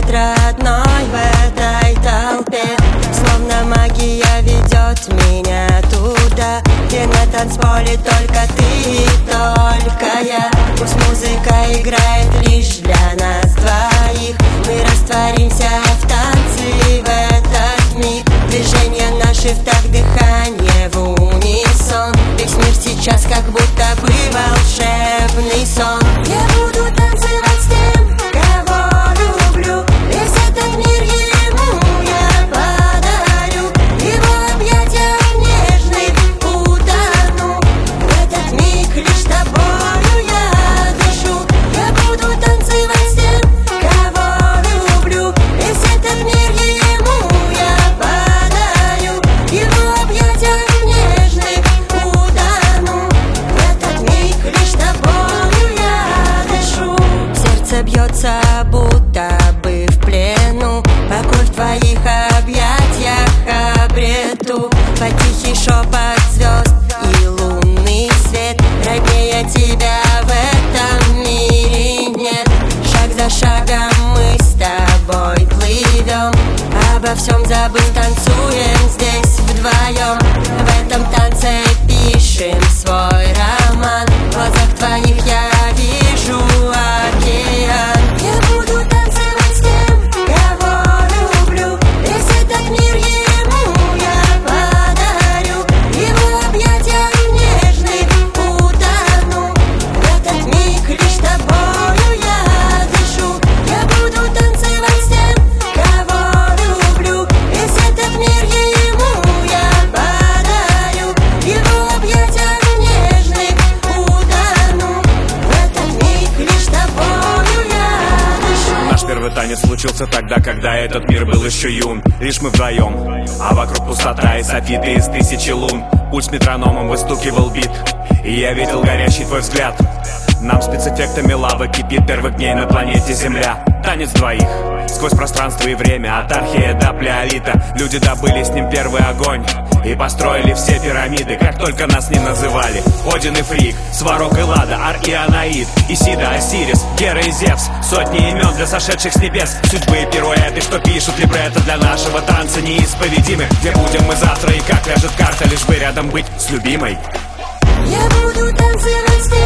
нет родной в этой толпе. Словно магия ведет меня туда, где на танцполе только ты и только я. Пусть музыка играет лишь для нас двоих, мы растворимся в танце в этот миг. Движения наши в такт, дыхание в унисон. Весь мир сейчас как будто бы волшебный сон. Я буду танцевать с тем, кого люблю. Весь этот мир ему я подарю. Его объятия нежных утону. В этот миг лишь тобою я дышу. Я буду танцевать с тем, кого люблю. Весь этот мир ему я подарю. Его объятия нежных утону. В этот миг лишь тобою я дышу. Сердце бьется, будто бы в плену. Покой в твоих объятиях обрету. Под тихий шепот звезд и лунный свет. Роднее тебя в этом мире нет. Шаг за шагом мы с тобой плывем. Обо всем забыв, танцуем здесь вдвоем. В этом танце пишем свой роман. В глазах твоих я вижу океан. Я буду танцевать с тем, кого люблю. Весь этот мир ему я подарю. Его объятия нежных утону. В этот миг лишь тобою я дышу. Я буду танцевать с тем, кого люблю. Весь этот мир ему я подарю. Его объятия нежных утону. В этот миг лишь тобою я дышу. Наш первый танец случился тогда, когда этот мир был еще юн. Лишь мы вдвоем, а вокруг пустота и софиты из тысячи лун. Пульс метрономом выстукивал бит, и я видел горящий твой взгляд. Нам спецэффектами лавы кипит первых дней на планете Земля. Танец двоих, сквозь пространство и время, от Архея до Плеолита. Люди добыли с ним первый огонь и построили все пирамиды, как только нас не называли. Один и Фрик, Сварог и Лада, Ар и Анаид, Исида, Осирис, Гера и Зевс. Сотни имен для сошедших с небес. Судьбы и пируэты, что пишут либретто для нашего танца неисповедимы. Где будем мы завтра и как ляжет карта, лишь бы рядом быть с любимой. Я буду танцевать с тем,